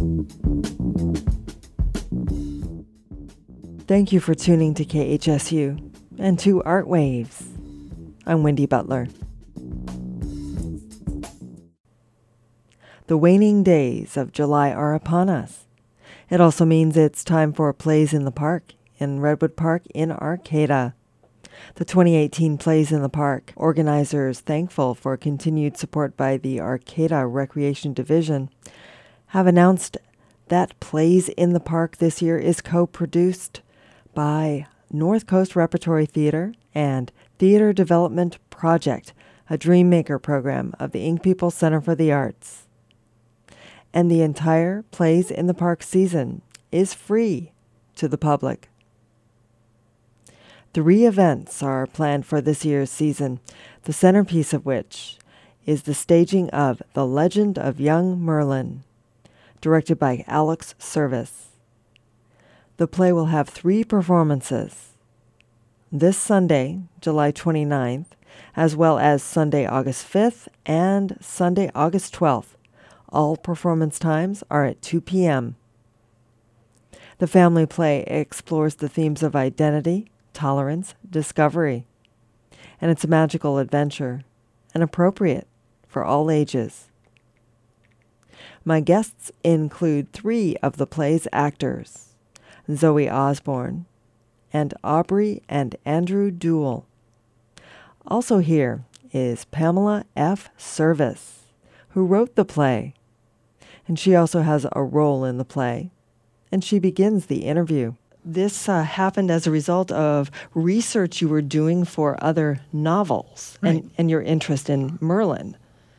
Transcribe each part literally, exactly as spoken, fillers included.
Thank you for tuning to K H S U and to Art Waves. I'm Wendy Butler. The waning days of July are upon us. It also means it's time for Plays in the Park in Redwood Park in Arcata. The twenty eighteen Plays in the Park organizers, thankful for continued support by the Arcata Recreation Division, have announced that Plays in the Park this year is co-produced by North Coast Repertory Theater and Theater Development Project, a Dreammaker program of the Ink People Center for the Arts. And the entire Plays in the Park season is free to the public. Three events are planned for this year's season, the centerpiece of which is the staging of The Legend of Young Merlin, directed by Alex Service. The play will have three performances, this Sunday, July twenty-ninth, as well as Sunday, August fifth, and Sunday, August twelfth. All performance times are at two p.m. The family play explores the themes of identity, tolerance, discovery, and it's a magical adventure and appropriate for all ages. My guests include three of the play's actors, Zoe Osborne, and Aubrey and Andrew Duell. Also here is Pamela F. Service, who wrote the play, and she also has a role in the play, and she begins the interview. This uh, happened as a result of research you were doing for other novels, right, and, and your interest in Merlin.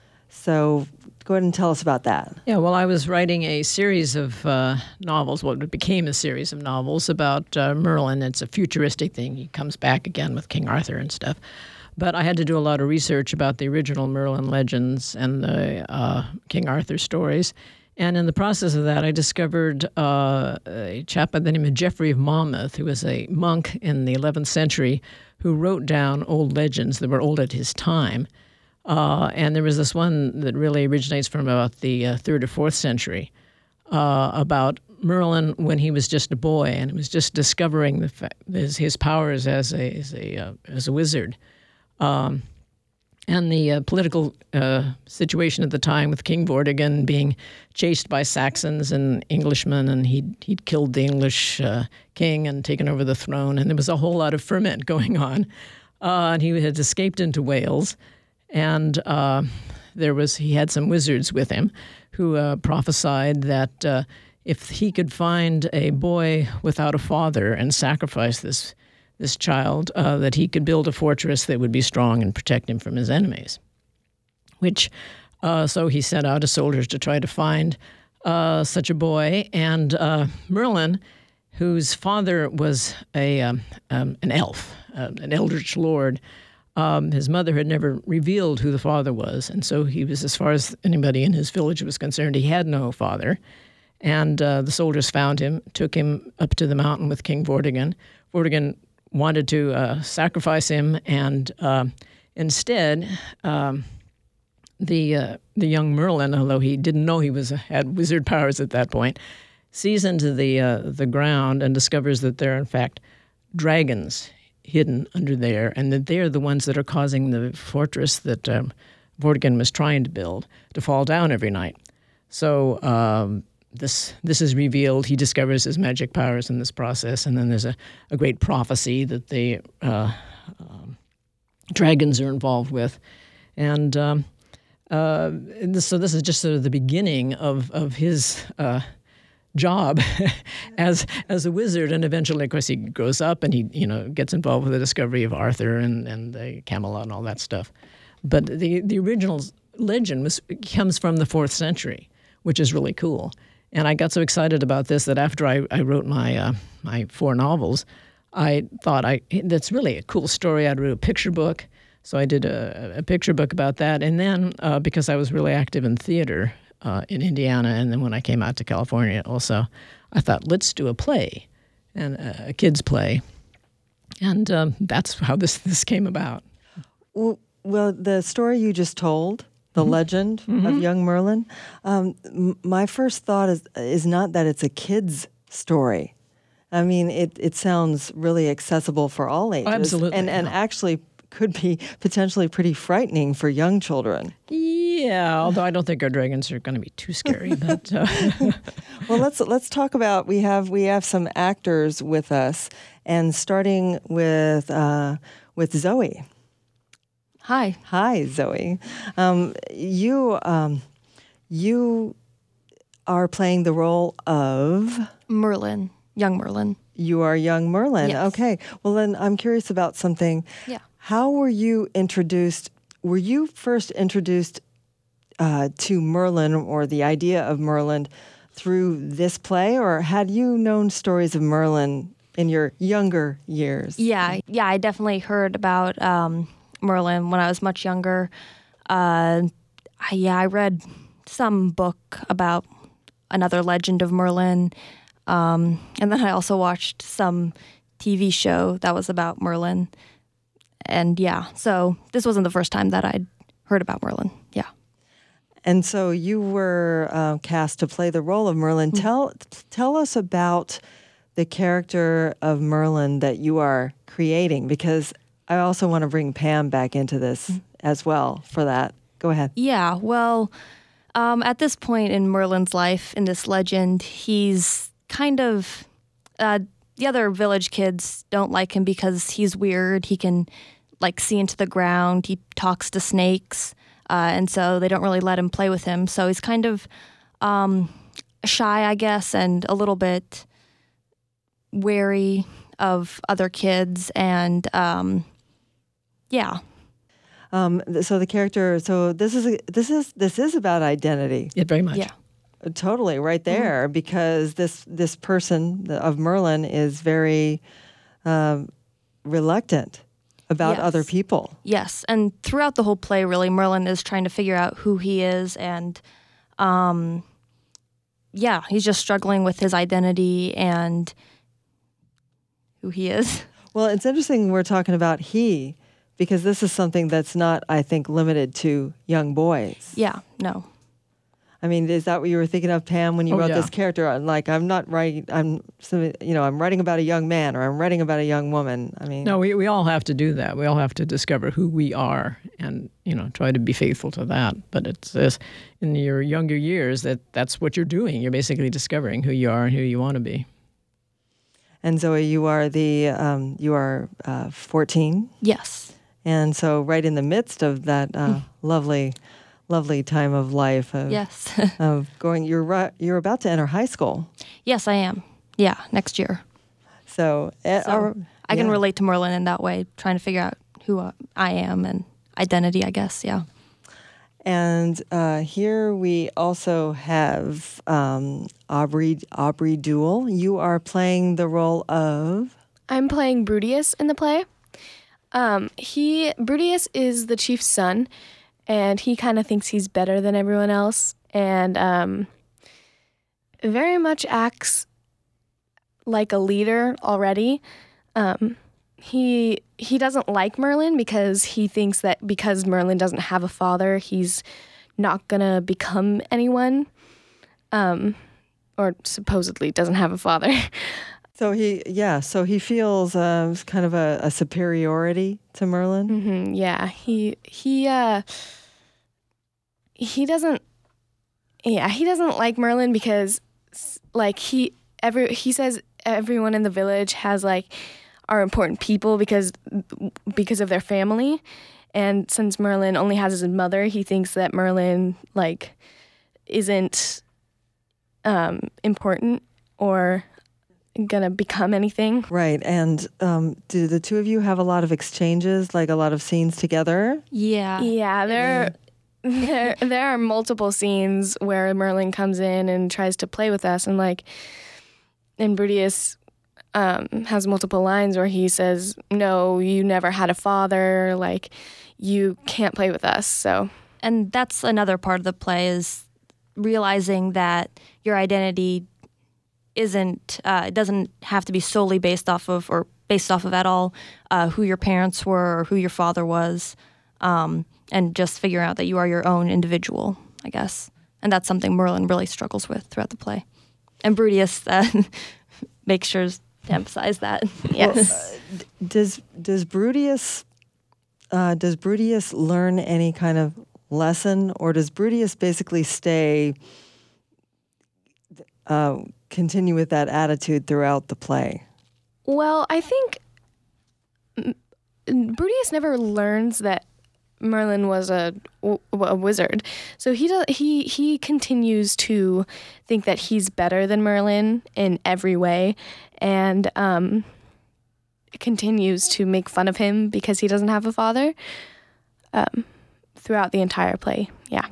So go ahead and tell us about that. Yeah, well, I was writing a series of uh, novels, what became a series of novels about uh, Merlin. It's a futuristic thing. He comes back again with King Arthur and stuff. But I had to do a lot of research about the original Merlin legends and the uh, King Arthur stories. And in the process of that, I discovered uh, a chap by the name of Geoffrey of Monmouth, who was a monk in the eleventh century, who wrote down old legends that were old at his time. Uh, and there was this one that really originates from about the uh, third or fourth century uh, about Merlin when he was just a boy, and he was just discovering the fa- his, his powers as a as a uh, as a wizard, um, and the uh, political uh, situation at the time with King Vortigern being chased by Saxons and Englishmen, and he'd he'd killed the English uh, king and taken over the throne, and there was a whole lot of ferment going on, uh, and he had escaped into Wales. And uh, there was he had some wizards with him who uh, prophesied that uh, if he could find a boy without a father and sacrifice this this child, uh, that he could build a fortress that would be strong and protect him from his enemies. Which, uh, so he sent out his soldiers to try to find uh, such a boy. And uh, Merlin, whose father was a um, um, an elf, uh, an eldritch lord. Um, his mother had never revealed who the father was, and so he was, as far as anybody in his village was concerned, he had no father. And uh, the soldiers found him, took him up to the mountain with King Vortigern. Vortigern wanted to uh, sacrifice him, and uh, instead, um, the uh, the young Merlin, although he didn't know he was had wizard powers at that point, sees into the uh, the ground and discovers that there are in fact dragons hidden under there, and that they're the ones that are causing the fortress that um, Vortigern was trying to build to fall down every night. So um, this this is revealed. He discovers his magic powers in this process, and then there's a, a great prophecy that the uh, um, dragons are involved with. And um, uh, this, so this is just sort of the beginning of, of his uh job as as a wizard, and eventually, of course, he grows up and he you know gets involved with the discovery of Arthur and and the Camelot and all that stuff. But the the original legend was comes from the fourth century, which is really cool. And I got so excited about this that after I, I wrote my uh, my four novels, I thought I that's really a cool story. I'd write a picture book, so I did a, a picture book about that. And then uh, because I was really active in theater. Uh, in Indiana, and then when I came out to California also, I thought, let's do a play, and a, a kid's play. And um, that's how this, this came about. Well, the story you just told The Mm-hmm. Legend mm-hmm. of Young Merlin. Um, m- my first thought is is not that it's a kid's story. I mean, it, it sounds really accessible for all ages. Absolutely, And, and yeah. actually could be potentially pretty frightening for young children. Yeah, although I don't think our dragons are going to be too scary. But uh, Well, let's let's talk about we have we have some actors with us, and starting with uh, with Zoe. Hi. Hi, Zoe. Um, you um, you are playing the role of. Merlin. Young Merlin. You are young Merlin. Yes. Okay. Well, then I'm curious about something. Yeah. How were you introduced? Were you first introduced uh, to Merlin or the idea of Merlin through this play, or had you known stories of Merlin in your younger years? Yeah. Yeah, I definitely heard about um, Merlin when I was much younger. Uh, I, yeah, I read some book about another legend of Merlin. Um, and then I also watched some T V show that was about Merlin. And yeah, so this wasn't the first time that I'd heard about Merlin. Yeah. And so you were uh, cast to play the role of Merlin. Mm-hmm. Tell tell us about the character of Merlin that you are creating, because I also want to bring Pam back into this mm-hmm. as well for that. Go ahead. Yeah, well, um, at this point in Merlin's life, in this legend, he's kind of, uh, the other village kids don't like him because he's weird. He can, like, see into the ground. He talks to snakes, uh, and so they don't really let him play with him. So he's kind of um, shy, I guess, and a little bit wary of other kids, and um, yeah. Um, th- so the character. So this is a, this is this is about identity. yeah, very much. Yeah. Totally, right there, mm-hmm. because this this person of Merlin is very um, reluctant about yes. other people. Yes, and throughout the whole play, really, Merlin is trying to figure out who he is, and um, yeah, he's just struggling with his identity and who he is. Well, it's interesting we're talking about he, because this is something that's not, I think, limited to young boys. Yeah, no. I mean, is that what you were thinking of, Pam, when you Oh, wrote yeah. this character? Like, I'm not writing. I'm, you know, I'm writing about a young man, or I'm writing about a young woman. I mean, No, we, we all have to do that. We all have to discover who we are and, you know, try to be faithful to that. But it's this, in your younger years, that that's what you're doing. You're basically discovering who you are and who you want to be. And Zoe, you are the um, you are uh, fourteen, Yes. and so right in the midst of that uh, lovely. Lovely time of life. Of, Yes. of going, you're ri- you're about to enter high school. Yes, I am. Yeah, next year. So, uh, So our- I can yeah. relate to Merlin in that way, trying to figure out who uh, I am and identity, I guess. Yeah. And uh, here we also have um, Aubrey Aubrey Duell. You are playing the role of. I'm playing Brudius in the play. Um, he Brudius is the chief's son, and he kind of thinks he's better than everyone else, and um, very much acts like a leader already. Um, he he doesn't like Merlin because he thinks that because Merlin doesn't have a father, he's not gonna become anyone, um, or supposedly doesn't have a father. So he, yeah, so he feels uh, kind of a, a superiority to Merlin. Mm-hmm, yeah, he he uh, he doesn't. Yeah, he doesn't like Merlin because, like, he every he says everyone in the village has like are important people because because of their family, and since Merlin only has his mother, he thinks that Merlin like isn't um, important or gonna become anything. Right. And um, do the two of you have a lot of exchanges, like a lot of scenes together? Yeah. Yeah, there, there, there are multiple scenes where Merlin comes in and tries to play with us, and like, and Brudius um, has multiple lines where he says, "No, you never had a father. Like, you can't play with us." So, And that's another part of the play is realizing that your identity isn't, uh, it doesn't have to be solely based off of, or based off of at all, uh, who your parents were or who your father was. Um, and just figuring out that you are your own individual, I guess. And that's something Merlin really struggles with throughout the play. And Brutius uh, makes sure to emphasize that. Yes. Well, uh, does does Brutius uh, does Brutius learn any kind of lesson, or does Brutius basically stay uh, continue with that attitude throughout the play? Well, I think Brutius never learns that Merlin was a, a wizard, so he does, he he continues to think that he's better than Merlin in every way, and um, continues to make fun of him because he doesn't have a father. Um, throughout the entire play, yeah.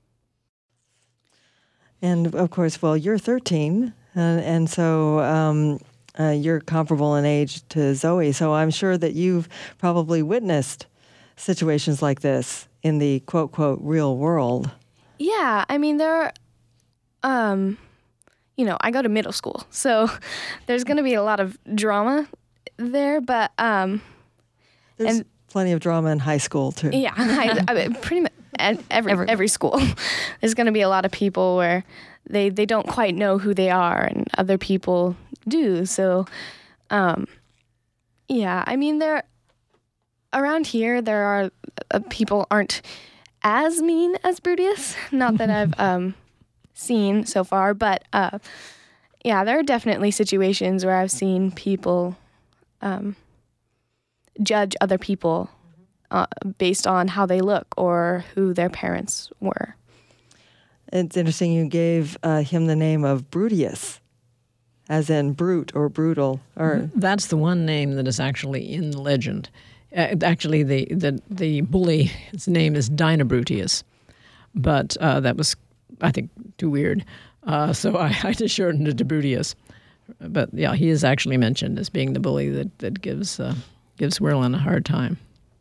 And of course, well, you're thirteen, and, and so um, uh, you're comparable in age to Zoe. So I'm sure that you've probably witnessed situations like this in the quote, quote, real world. Yeah, I mean, there are, um, you know, I go to middle school, so there's going to be a lot of drama there, but... Um, There's and, plenty of drama in high school, too. Yeah, I, I mean, pretty much every, every, every school. There's going to be a lot of people where they, they don't quite know who they are, and other people do, so, um, yeah, I mean, there... Around here, there are uh, people aren't as mean as Brutius. Not that I've um, seen so far, but uh, yeah, there are definitely situations where I've seen people um, judge other people uh, based on how they look or who their parents were. It's interesting you gave uh, him the name of Brutius, as in brute or brutal. Or That's the one name that is actually in the legend. Uh, actually, the, the the bully, his name is Dinobrutius, but uh, that was, I think, too weird. Uh, so I, I just shortened it to Brutius. But yeah, he is actually mentioned as being the bully that that gives uh, gives Merlin a hard time.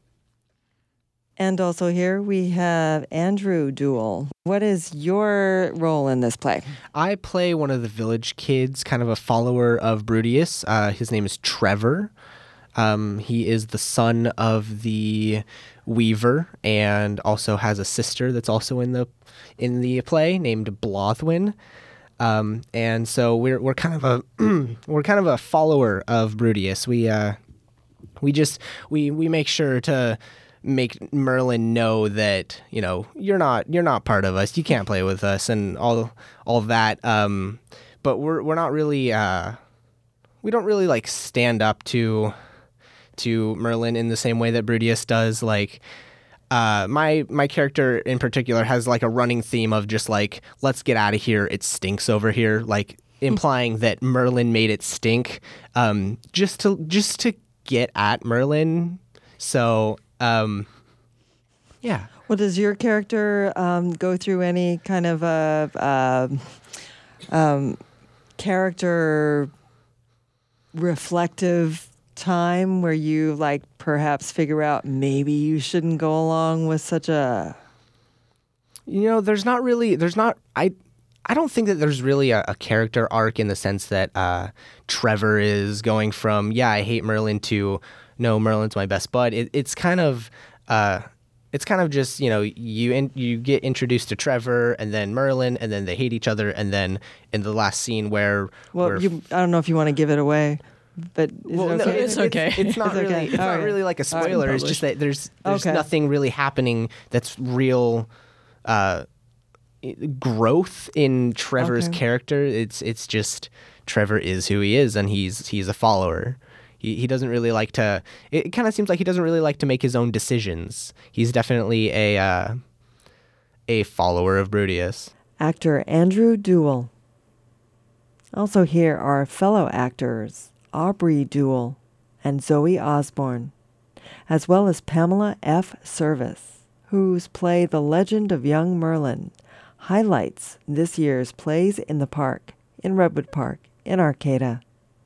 And also here we have Andrew Duell. What is your role in this play? I play one of the village kids, kind of a follower of Brutius. Uh, his name is Trevor. Um, he is the son of the weaver and also has a sister that's also in the in the play named Blothwyn. Um, and so we're we're kind of a we're kind of a follower of Brutius. We uh, we just we we make sure to make Merlin know that, you know, you're not you're not part of us. You can't play with us and all all of that. Um, but we're we're not really uh, we don't really like stand up to. to Merlin in the same way that Brutius does. Like, uh, my my character in particular has like a running theme of just like, let's get out of here. It stinks over here. Like implying that Merlin made it stink, um, just to just to get at Merlin. So, um, yeah. Well, does your character um, go through any kind of a uh, um, character reflective time where you like perhaps figure out maybe you shouldn't go along with such a you know there's not really there's not I I don't think that there's really a, a character arc in the sense that uh, Trevor is going from yeah I hate Merlin to no Merlin's my best bud. It, it's kind of uh, it's kind of just you know you in, you get introduced to Trevor and then Merlin and then they hate each other and then in the last scene where well where you, I don't know if you want to give it away. But is well, it no, okay? It's okay. It's, it's not It's really. okay. It's All not right. really like a All right. spoiler. It's just that there's there's Okay. nothing really happening that's real uh, growth in Trevor's Okay. character. It's it's just Trevor is who he is, and he's he's a follower. He he doesn't really like to. It kind of seems like he doesn't really like to make his own decisions. He's definitely a uh, a follower of Brutius. Actor Andrew Duell. Also here are fellow actors Aubrey Duell and Zoe Osborne, as well as Pamela F. Service, whose play The Legend of Young Merlin highlights this year's Plays in the Park in Redwood Park in Arcata.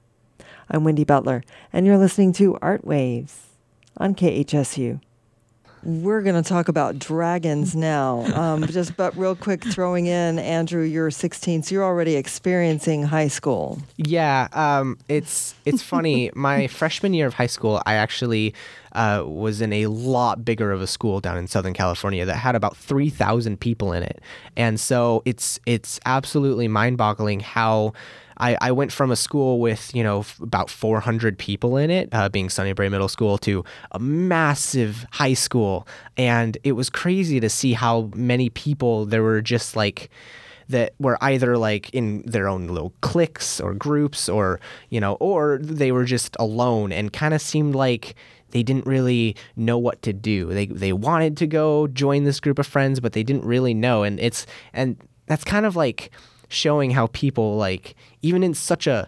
I'm Wendy Butler, and you're listening to Art Waves on K H S U. We're going to talk about dragons now. Um, just but real quick, throwing in, Andrew, you're sixteen, so you're already experiencing high school. Yeah, um, it's it's funny. My freshman year of high school, I actually uh, was in a lot bigger of a school down in Southern California that had about three thousand people in it, and so it's it's absolutely mind-boggling how. I, I went from a school with, you know, f- about four hundred people in it, uh, being Sunnybrae Middle School, to a massive high school. And it was crazy to see how many people there were just like that were either like in their own little cliques or groups or, you know, or they were just alone and kind of seemed like they didn't really know what to do. They they wanted to go join this group of friends, but they didn't really know. And it's and that's kind of like showing how people like even in such a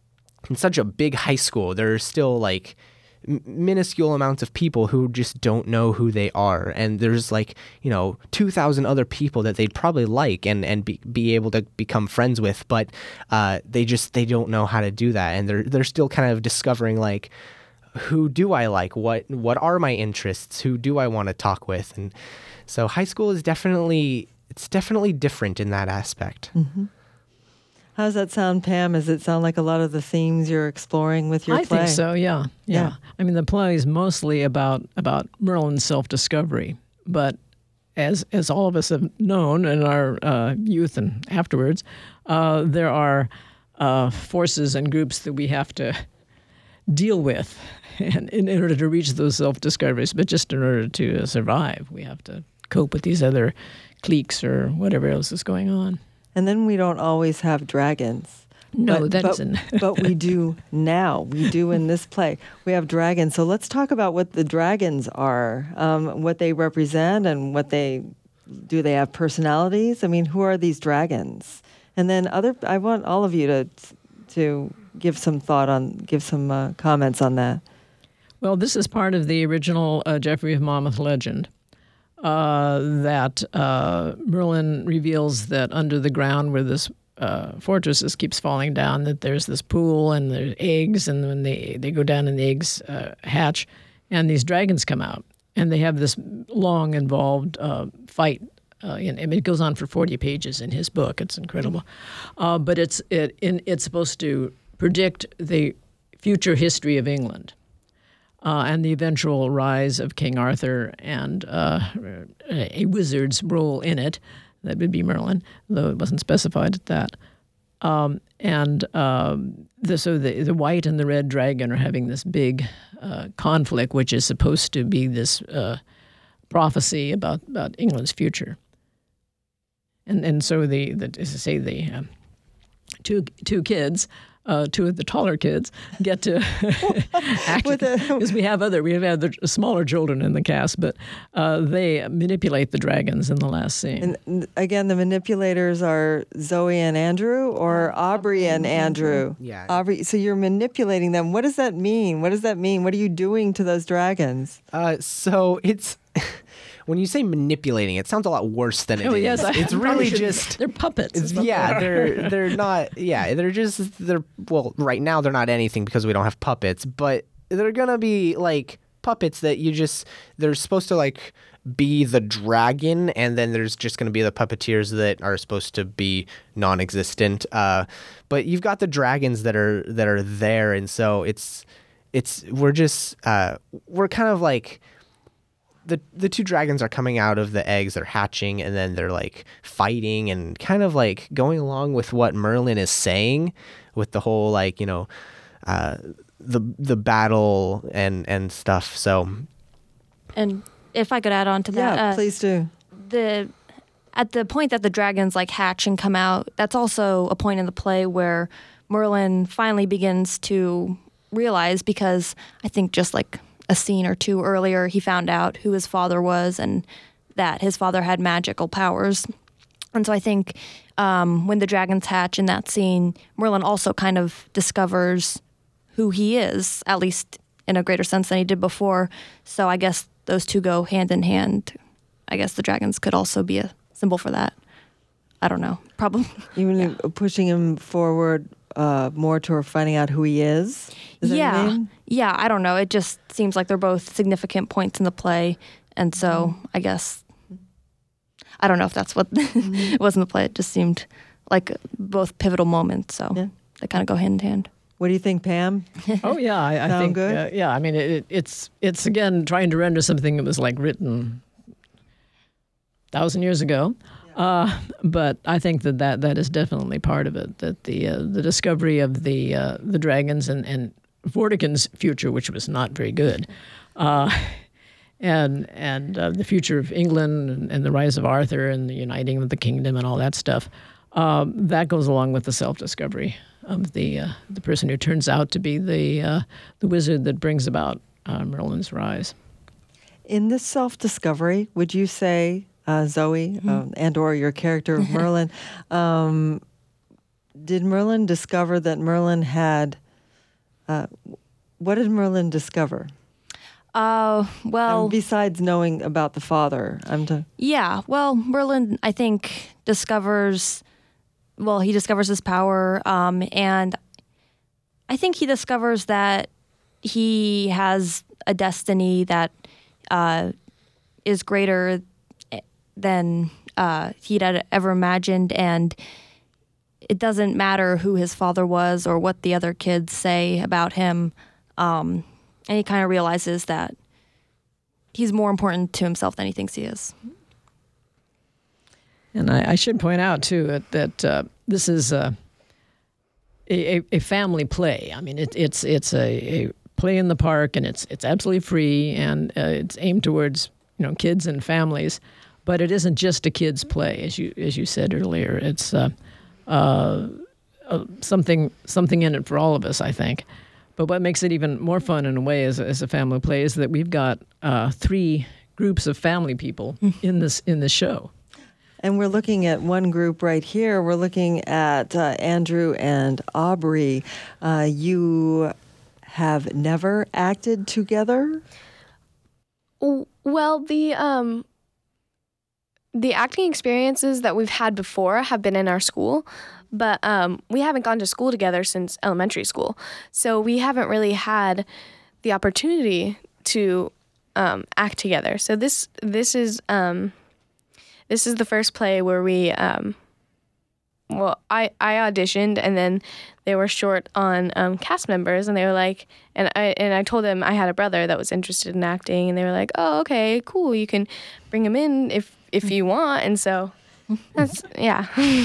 in such a big high school, there are still like m- minuscule amounts of people who just don't know who they are, and there's like you know two thousand other people that they'd probably like and and be, be able to become friends with, but uh, they just they don't know how to do that, and they're they're still kind of discovering like who do I like, what what are my interests, who do I want to talk with, and so high school is definitely. It's definitely different in that aspect. Mm-hmm. How does that sound, Pam? Does it sound like a lot of the themes you're exploring with your I play? think so, yeah, yeah. Yeah. I mean, the play is mostly about about Merlin's self-discovery, but as as all of us have known in our uh, youth and afterwards, uh, there are uh, forces and groups that we have to deal with and in order to reach those self-discoveries, but just in order to survive, we have to cope with these other cliques or whatever else is going on. And then we don't always have dragons. No, but, that but, isn't. But we do now. We do in this play. We have dragons. So let's talk about what the dragons are, um, what they represent, and what they do. They have personalities. I mean, who are these dragons? And then other. I want all of you to to give some thought on, give some uh, comments on that. Well, this is part of the original uh, Geoffrey of Monmouth legend. Uh, that uh, Merlin reveals that under the ground where this uh, fortress is, keeps falling down, that there's this pool and there's eggs, and when they, they go down and the eggs uh, hatch, and these dragons come out, and they have this long, involved uh, fight. Uh, and, I mean, it goes on for forty pages in his book. It's incredible. Uh, but it's it in, it's supposed to predict the future history of England. Uh, and the eventual rise of King Arthur and uh, a wizard's role in it. That would be Merlin, though it wasn't specified at that. Um, and um, the, so the, the white and the red dragon are having this big uh, conflict, which is supposed to be this uh, prophecy about, about England's future. And and so the, the as I say, the um, two two kids. Uh, two of the taller kids get to act because we have other we have other smaller children in the cast, but uh, they manipulate the dragons in the last scene. And again, the manipulators are Zoe and Andrew, or Aubrey and Andrew. Yeah. Aubrey. So you're manipulating them. What does that mean? What does that mean? What are you doing to those dragons? Uh, so it's. When you say manipulating, it sounds a lot worse than it oh, is. yes, I it's really just they're puppets. It's, yeah, they're they're not. Yeah, they're just they're well. Right now, they're not anything because we don't have puppets. But they're gonna be like puppets that you just. They're supposed to like be the dragon, and then there's just gonna be the puppeteers that are supposed to be non-existent. Uh, but you've got the dragons that are that are there, and so it's it's we're just uh, we're kind of like. The the two dragons are coming out of the eggs, they're hatching, and then they're like fighting and kind of like going along with what Merlin is saying with the whole like, you know, uh, the the battle and, and stuff. So And if I could add on to that. Yeah, uh, please do. The at the point that the dragons like hatch and come out, that's also a point in the play where Merlin finally begins to realize, because I think just like a scene or two earlier, he found out who his father was and that his father had magical powers. And so I think um, when the dragons hatch in that scene, Merlin also kind of discovers who he is, at least in a greater sense than he did before. So I guess those two go hand in hand. I guess the dragons could also be a symbol for that. I don't know. Probably. Even yeah. pushing him forward uh, more toward finding out who he is? Is that yeah. what you mean? Yeah, I don't know. It just seems like they're both significant points in the play. And so I guess, I don't know if that's what it was in the play. It just seemed like both pivotal moments. So Yeah. they kind of go hand in hand. What do you think, Pam? Oh yeah, I, I Sound think good? Uh, yeah. I mean, it, it's it's again trying to render something that was like written a thousand years ago, uh, but I think that, that that is definitely part of it. That the uh, the discovery of the uh, the dragons and and Vortigern's future, which was not very good, uh, and and uh, the future of England and, and the rise of Arthur and the uniting of the kingdom and all that stuff. Um, that goes along with the self-discovery of the uh, the person who turns out to be the uh, the wizard that brings about uh, Merlin's rise. In this self-discovery, would you say, uh, Zoe, Mm-hmm. um, and or your character of Merlin, um, did Merlin discover that Merlin had, uh, what did Merlin discover? Uh, well, Um, besides knowing about the father, I'm to, yeah. Well, Merlin, I think, discovers, well, he discovers his power, um, and I think he discovers that he has a destiny that uh, is greater than uh, he'd had ever imagined, and it doesn't matter who his father was or what the other kids say about him. Um, and he kind of realizes that he's more important to himself than he thinks he is. And I, I should point out too that, that uh, this is uh, a, a family play. I mean, it, it's it's a, a play in the park, and it's it's absolutely free, and uh, it's aimed towards you know kids and families. But it isn't just a kids' play, as you as you said earlier. It's uh, uh, uh, something something in it for all of us, I think. But what makes it even more fun in a way as, as a family play is that we've got uh, three groups of family people in this in this show. and we're looking at one group right here. We're looking at uh, Andrew and Aubrey. Uh, you have never acted together? W- Well, the um, the acting experiences that we've had before have been in our school, but um, we haven't gone to school together since elementary school. So we haven't really had the opportunity to um, act together. So this this is um, this is the first play where we um, well, I, I auditioned, and then they were short on um, cast members, and they were like, and I and I told them I had a brother that was interested in acting, and they were like, oh, okay, cool, you can bring him in if if you want, and so that's yeah.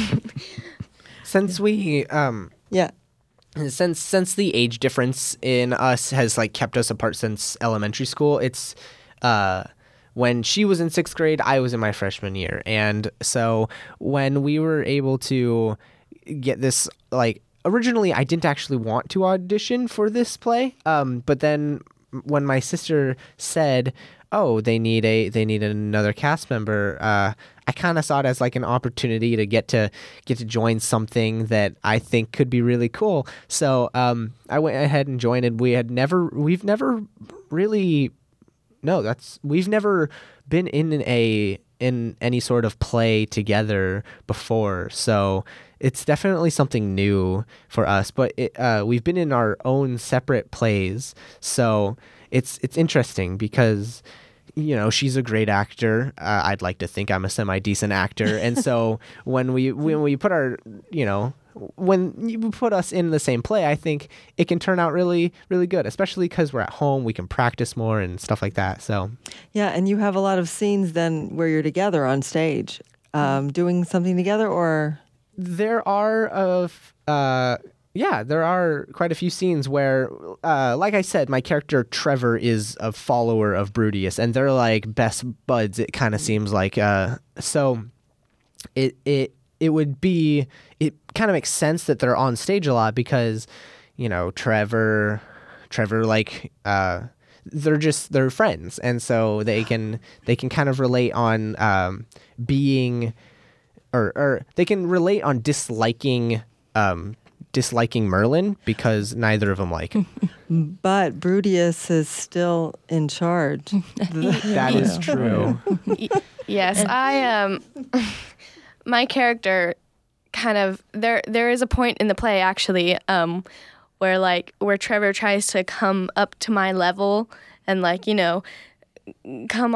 Since we um Yeah. since since the age difference in us has like kept us apart since elementary school, it's uh when she was in sixth grade, I was in my freshman year. And so when we were able to get this, like, originally I didn't actually want to audition for this play. Um, but then when my sister said, oh, they need a they need another cast member, uh, I kind of saw it as like an opportunity to get to get to join something that I think could be really cool. So um, I went ahead and joined, and we had never we've never really No, that's we've never been in a in any sort of play together before, so it's definitely something new for us. But it, uh, we've been in our own separate plays, so it's it's interesting because you know she's a great actor. Uh, I'd like to think I'm a semi decent actor, and so when we when we put our you know. when you put us in the same play, I think it can turn out really, really good, especially because we're at home. We can practice more and stuff like that. So, Yeah, and you have a lot of scenes then where you're together on stage, um, doing something together, or there are of uh, yeah, there are quite a few scenes where, uh, like I said, my character Trevor is a follower of Brudius, and they're like best buds. It kind of seems like uh, so. It it. It would be, it kind of makes sense that they're on stage a lot because, you know, Trevor, Trevor, like, uh, they're just, they're friends. And so they can, they can kind of relate on um, being, or, or they can relate on disliking, um, disliking Merlin because neither of them like him. but Brudius is still in charge. That is true. Yes, I um. My character kind of there there is a point in the play actually um where like where Trevor tries to come up to my level and like you know come on a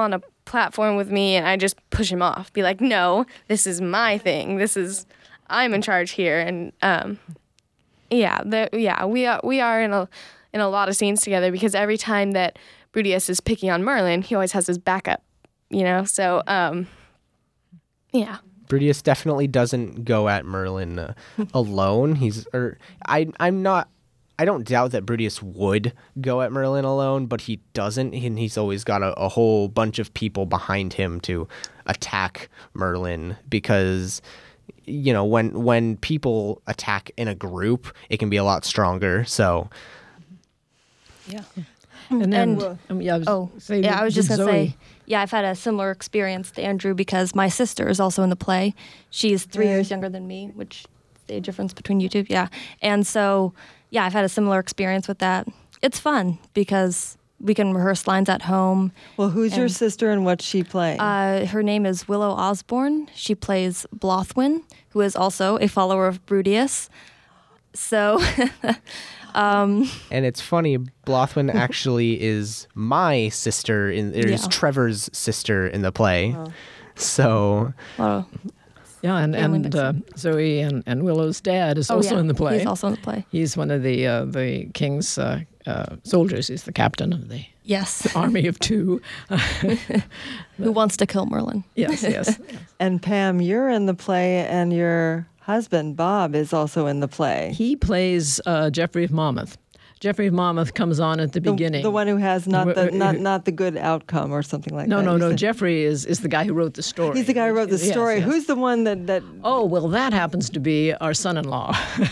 platform with me, and I just push him off. Be like, no, this is my thing. This is, I'm in charge here. And um, yeah, the, yeah, we are we are in a in a lot of scenes together because every time that Brudius is picking on Merlin, he always has his backup, you know. So um, yeah. Brudius definitely doesn't go at Merlin uh, alone. He's or I I'm not. I don't doubt that Brudius would go at Merlin alone, but he doesn't, and he's always got a, a whole bunch of people behind him to attack Merlin because, you know, when when people attack in a group, it can be a lot stronger. So, yeah. And then, And- um, yeah, I was, Oh, say yeah, with- I was just with going to Zoe. say, yeah, I've had a similar experience to Andrew because my sister is also in the play. She's three Yeah. years younger than me, which the age difference between you two, yeah. And so, yeah, I've had a similar experience with that. It's fun because we can rehearse lines at home. Well, who's your And- sister and what's she playing? Uh, her name is Willow Osborne. She plays Blothwyn, who is also a follower of Brudius. So, um, and it's funny, Blothwyn actually is my sister in is Yeah. Trevor's sister in the play. So well, Yeah, and, Family and uh, Zoe and, and Willow's dad is also oh, yeah, in the play. He's also in the play. He's one of the uh, the king's uh, uh, soldiers. He's the captain of the Yes. army of two. Who wants to kill Merlin? Yes, yes. and Pam, you're in the play, and your husband, Bob, is also in the play. He plays uh, Geoffrey of Monmouth. Geoffrey of Monmouth comes on at the The- beginning. The one who has not the Wh- not not the good outcome or something like no, that. no, You no. said- Geoffrey is, is the guy who wrote the story. He's the guy who wrote the Yes, story. yes. Who's the one that that? Oh, well, that happens to be our son-in-law.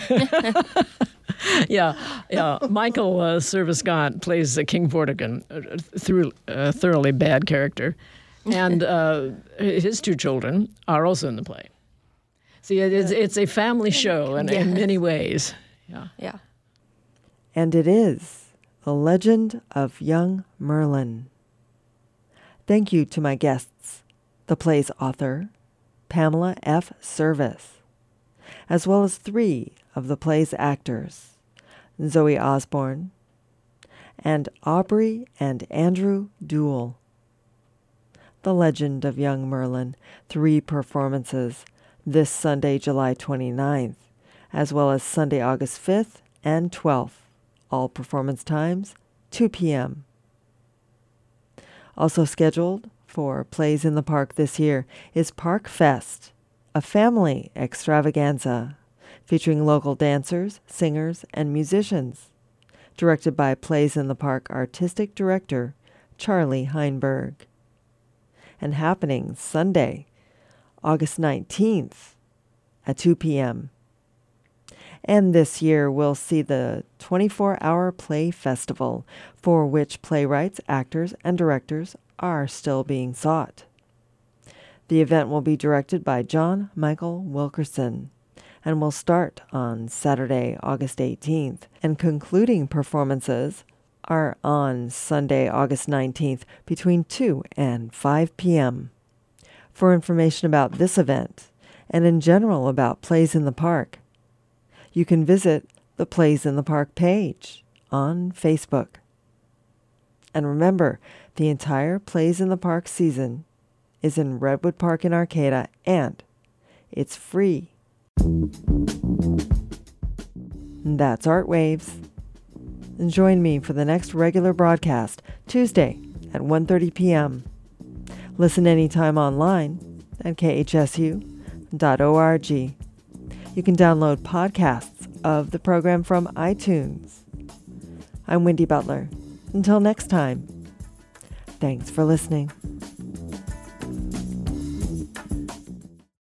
yeah, yeah. Michael uh, Service Scott plays uh, King Vortigern, a through, uh, thoroughly bad character. And uh, his two children are also in the play. See, it, it's, it's a family show in, in many ways. Yeah. Yeah. And it is The Legend of Young Merlin. Thank you to my guests, the play's author, Pamela F. Service, as well as three of the play's actors, Zoe Osborne and Aubrey and Andrew Duell. The Legend of Young Merlin, three performances this Sunday, July twenty-ninth, as well as Sunday, August fifth and twelfth. All performance times, two p.m. Also scheduled for Plays in the Park this year is Park Fest, a family extravaganza featuring local dancers, singers, and musicians, directed by Plays in the Park artistic director Charlie Heinberg, and happening Sunday, August nineteenth at two p.m. And this year we'll see the twenty-four hour Play Festival, for which playwrights, actors, and directors are still being sought. The event will be directed by John Michael Wilkerson and will start on Saturday, August eighteenth, and concluding performances are on Sunday, August nineteenth, between two and five p.m. For information about this event, and in general about Plays in the Park, you can visit the Plays in the Park page on Facebook. And remember, the entire Plays in the Park season is in Redwood Park in Arcata, and it's free. And that's Art Waves. And join me for the next regular broadcast, Tuesday at one thirty p.m. Listen anytime online at k h s u dot org. You can download podcasts of the program from iTunes. I'm Wendy Butler. Until next time, thanks for listening.